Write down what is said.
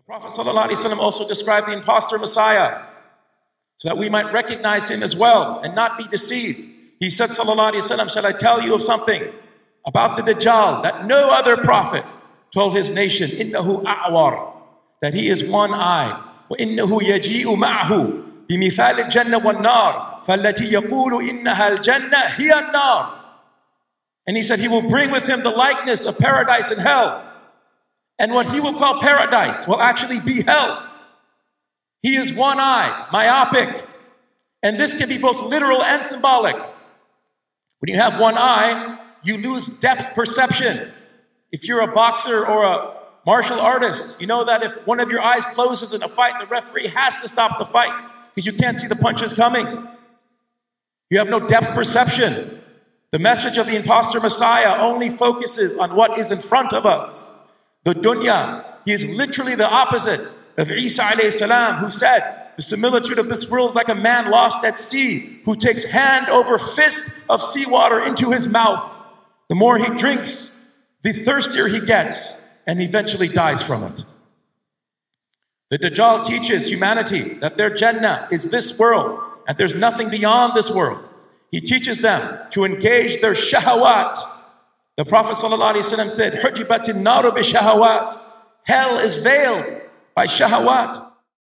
Prophet ﷺ also described the impostor Messiah so that we might recognize him as well and not be deceived. He said, ﷺ, shall I tell you of something about the Dajjal that no other prophet told his nation? إِنَّهُ أَعْوَرٌ, that he is one-eyed. وَإِنَّهُ يَجِيءُ مَعَهُ بِمِثَالِ الْجَنَّةِ وَالنَّارِ فَالَّتِي يَقُولُ إِنَّهَا الْجَنَّةِ هِيَ النَّارِ. And he said he will bring with him the likeness of paradise and hell. And what he will call paradise will actually be hell. He is one-eyed, myopic. And this can be both literal and symbolic. When you have one eye, you lose depth perception. If you're a boxer or a martial artist, you know that if one of your eyes closes in a fight, the referee has to stop the fight because you can't see the punches coming. You have no depth perception. The message of the impostor Messiah only focuses on what is in front of us. The dunya, he is literally the opposite of Isa alayhi salam, who said, the similitude of this world is like a man lost at sea who takes hand over fist of seawater into his mouth. The more he drinks, the thirstier he gets, and eventually dies from it. The Dajjal teaches humanity that their Jannah is this world, and there's nothing beyond this world. He teaches them to engage their shahawat. The Prophet ﷺ said, حُجِبَتِ النَّارُ بِشَهَوَاتِ. Hell is veiled by shahawat.